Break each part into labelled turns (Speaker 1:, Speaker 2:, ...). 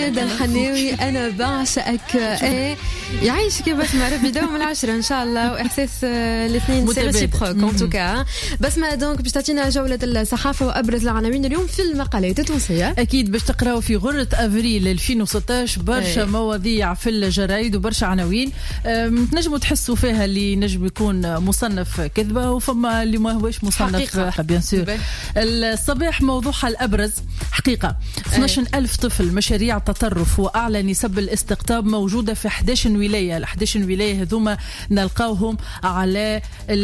Speaker 1: ندى الحناوي أنا بعشقك. يعيش كيف بسمة ربي دوم العشرة إن شاء الله وإحساس الاثنين سيرسيبروك ان توكا. بسمة دونك باش تعطينا جولة الصحافة وأبرز العناوين اليوم في المقالات التونسية.
Speaker 2: أكيد باش تقراوا في غرة أفريل 2016 برشا مواضيع في الجرايد وبرشا عناوين تنجموا تحسوا فيها اللي نجم يكون مصنف كذبة وفما اللي ما هوش مصنف بيان سور. الصباح موضوعها الأبرز حقيقة 12,000 طفل مشاريع تطرف وأعلى نسب الاستقطاب موجودة في 11 ولاية. 11 ولاية هذوما نلقاوهم على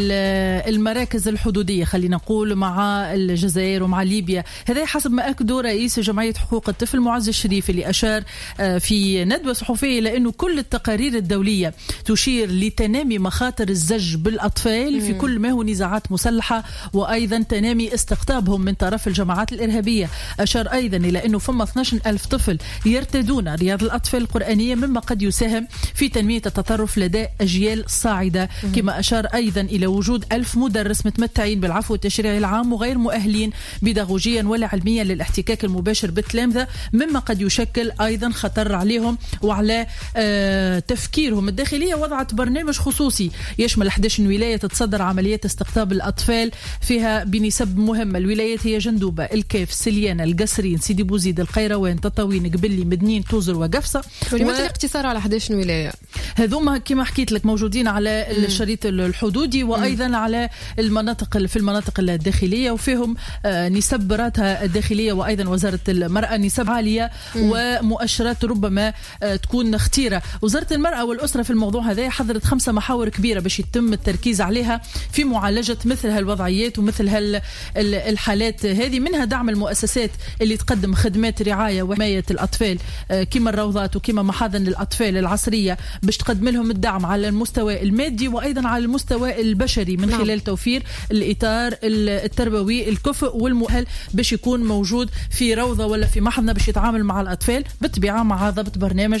Speaker 2: المراكز الحدودية خلينا نقول مع الجزائر ومع ليبيا. هذا حسب ما أكدوا رئيس جمعية حقوق الطفل معز الشريف اللي أشار في ندوة صحفية إلى أنه كل التقارير الدولية تشير لتنامي مخاطر الزج بالأطفال في كل ما هو نزاعات مسلحة وأيضا تنامي استقطابهم من طرف الجماعات الإرهابية. أشار أيضا إلى أنه فما 12,000 طفل يرتدون رياض الأطفال القرآنية مما قد يساهم في تنمية التطرف لدى أجيال صاعدة. كما أشار أيضا إلى وجود 1000 مدرس متمتعين بالعفو التشريعي العام وغير مؤهلين بيداغوجيا ولا علميا للاحتكاك المباشر بالتلامذة مما قد يشكل أيضا خطر عليهم وعلى تفكيرهم. الداخلية وضعت برنامج خصوصي يشمل 11 ولاية تتصدر عمليات استقطاب الأطفال فيها بنسب مهمة. الولايات هي جندوبة، الكاف، سليانة، القصرين، سيدي بوزيد، القيروان، تطاوين، قبلي، مدنين، توزر وقفصة.
Speaker 1: ولماذا الاقتصار على 11 ولاية؟
Speaker 2: هذوما كما حكيت لك موجودين على الشريط الحدودي وأيضا على المناطق في المناطق الداخلية وفيهم نسب راتها الداخلية وأيضا وزارة المرأة نسب عالية ومؤشرات ربما تكون خطيرة. وزارة المرأة والأسرة في الموضوع هذا حضرت 5 محاور كبيرة باش يتم التركيز عليها في معالجة مثل هالوضعيات ومثل الحالات هذه. منها دعم المؤسسات اللي تقدم خدمات رعاية وحماية الأطفال كما الروضات وكما محاضن الأطفال العصرية باش تقدم لهم الدعم على المستوى المادي وأيضا على المستوى البشري من خلال توفير الإطار التربوي الكفء والمؤهل باش يكون موجود في روضة ولا في محضنة باش يتعامل مع الأطفال بالطبيعة مع ضبط برنامج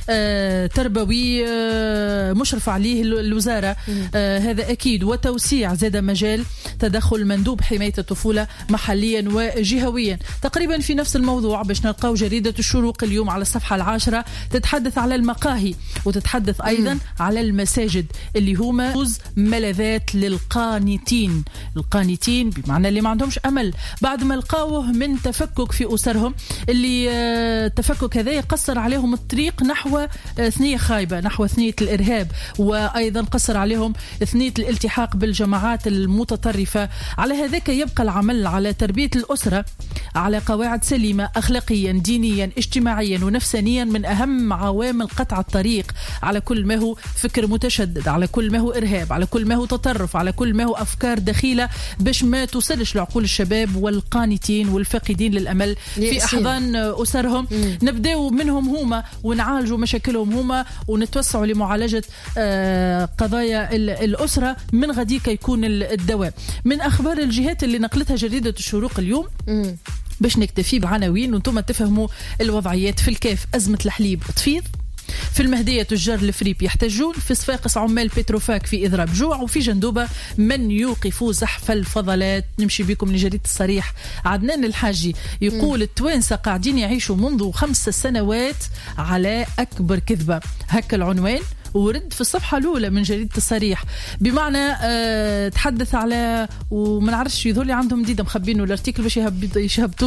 Speaker 2: تربوي مشرف عليه الوزارة. هذا أكيد. وتوسيع زاد مجال تدخل مندوب حماية الطفولة محليا وجهويا. تقريبا في نفس الموضوع باش نلقاو جريدة الشروق اليوم على الصفحة 10 تتحدث على المقاهي وتتحدث أيضا على المساجد اللي هما ملاذات للقانتين. القانتين بمعنى اللي ما عندهمش أمل بعد ما لقاوه من تفكك في أسرهم اللي التفكك هذا يقصر عليهم الطريق نحو ثنية خايبة نحو ثنية الإرهاب وأيضا قصر عليهم ثنية الالتحاق بالجماعات المتطرفة. على هذاك يبقى العمل على تربية الأسرة على قواعد سليمة أخلاقيا دينيا اجتماعيا ونفسانيا من أهم عوامل قطع الطريق على كل ما هو فكر متشدد على كل ما هو إرهاب على كل ما هو تطرف على كل ما هو أفكار دخيلة باش ما توصلش لعقول الشباب والقانتين والفاقدين للأمل في أحضان أسرهم. نبدأ منهم هما ونعالجوا مشاكلهم هما ونتوسعوا لمعالجة قضايا الأسرة من غديك يكون الدواء. من أخبار الجهات اللي نقلتها جريدة الشروق اليوم باش نكتفي بعناوين وانتم تفهموا الوضعيات. في الكاف أزمة الحليب تفيض، في المهدية تجار الفريب يحتجون، في صفاقس عمال بتروفاك في إضراب جوع، وفي جندوبة من يوقفوا زحف الفضلات. نمشي بكم لجريدة الصريح. عدنان الحاجي يقول التوانسة قاعدين يعيشوا منذ 5 سنوات على أكبر كذبة. هكا العنوان ورد في الصفحة الأولى من جريدة الصريح بمعنى تحدث على وما نعرفش يظهر لي عندهم جديدة مخبينه الارتيكل باش يشهبطوه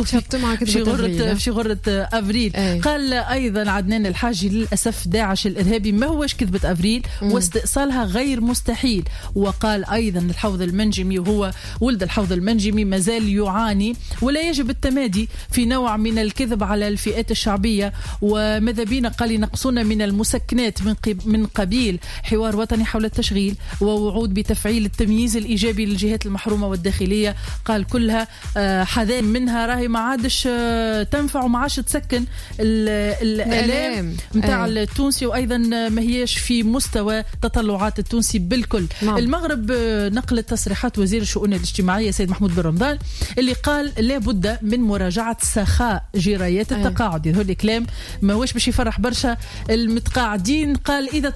Speaker 2: في غرة أفريل. قال أيضا عدنان الحاجي للأسف داعش الإرهابي ما هوش كذبة أفريل واستئصالها غير مستحيل. وقال أيضا الحوض المنجمي وهو ولد الحوض المنجمي مازال يعاني ولا يجب التمادي في نوع من الكذب على الفئات الشعبية. وماذا بينا قال ينقصون من المسكنات من قبيل حوار وطني حول التشغيل ووعود بتفعيل التمييز الإيجابي للجهات المحرومة والداخلية. قال كلها حذان منها راهي ما عادش تنفع وما عادش تسكن الآلام متاع التونسي وأيضا ما هيش في مستوى تطلعات التونسي بالكل. المغرب نقل تصريحات وزير الشؤون الاجتماعية سيد محمود بن رمضان اللي قال لا بد من مراجعة سخاء جرايات التقاعد. يظهر لي كلام ما هوش باش يفرح برشا المتقاعدين. قال إذا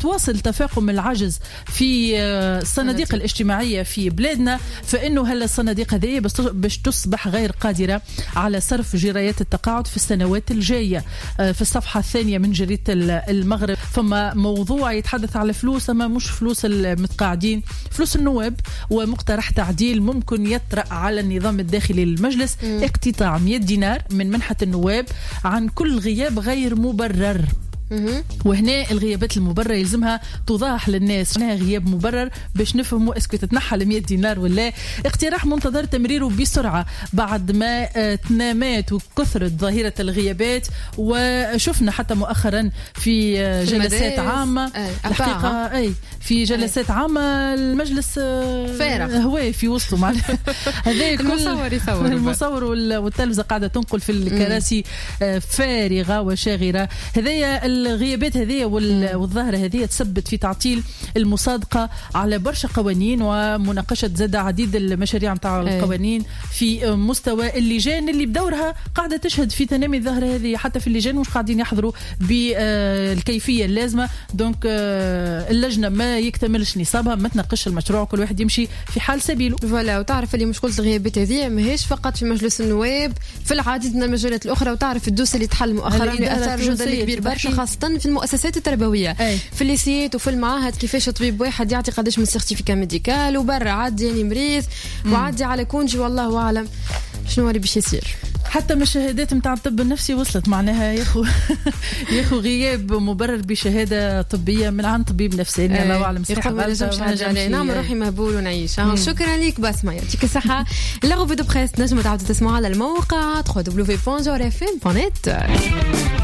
Speaker 2: تواصل تفاقم العجز في الصناديق الاجتماعية في بلادنا، فإنه هلا الصناديق هذه باش تصبح غير قادرة على صرف جرايات التقاعد في السنوات الجاية. في الصفحة الثانية من جريدة المغرب فما موضوع يتحدث على فلوس، أما مش فلوس المتقاعدين، فلوس النواب، ومقترح تعديل ممكن يطرأ على النظام الداخلي للمجلس اقتطاع 100 دينار من منحة النواب عن كل غياب غير مبرر. وهنا الغيابات المبررة يلزمها توضح للناس انها غياب مبرر باش نفهموا اسكو تتنحى ل 100 دينار ولا. اقتراح منتظر تمريره بسرعة بعد ما تنامات وكثرت ظاهرة الغيابات، وشفنا حتى مؤخرا في جلسات عامة الحقيقة في جلسات عامة المجلس
Speaker 1: فارغ
Speaker 2: هو في وسطه معناها هذا
Speaker 1: المصور يصور
Speaker 2: المصور والتلفزة قاعدة تنقل في الكراسي فارغة وشاغرة. هذايا الغيابات هذه والظاهرة هذه تسبت في تعطيل المصادقة على برشا قوانين ومناقشة زاد عديد المشاريع متاع القوانين في مستوى اللجان اللي بدورها قاعدة تشهد في تنامي الظاهرة هذه. حتى في اللجان مش قاعدين يحضروا بالكيفية اللازمة، دونك اللجنة ما يكتملش نصابها، ما تناقش المشروع، كل واحد يمشي في حال سبيله.
Speaker 1: فوالا. وتعرف اللي مشكلة الغيابات هذه ماهيش فقط في مجلس النواب، في العديد من المجالات الأخرى. وتعرف الدوس اللي تحل مؤخرا بأثار جدا كبير برشا، خاصة في المؤسسات التربوية في الليسيات وفي المعاهد. كيفاش طبيب واحد يعطي قداش من سيرتيفيكا ميديكال وبرا عادي يعني مريض وعادي على كونجي، والله أعلم شنو اللي باش يصير.
Speaker 2: حتى من الشهادات متاع الطب النفسي وصلت معناها ياخو غياب مبرر بشهادة طبية من عند طبيب نفساني. الله أعلم صحة
Speaker 1: نعمل روحي مهبول ونعيش. شكرا لك بسمة، يعطيك الصحة. لا غوفي دو بريس نجموا تعودوا تسمعوا على الموقع www.jorfm.net.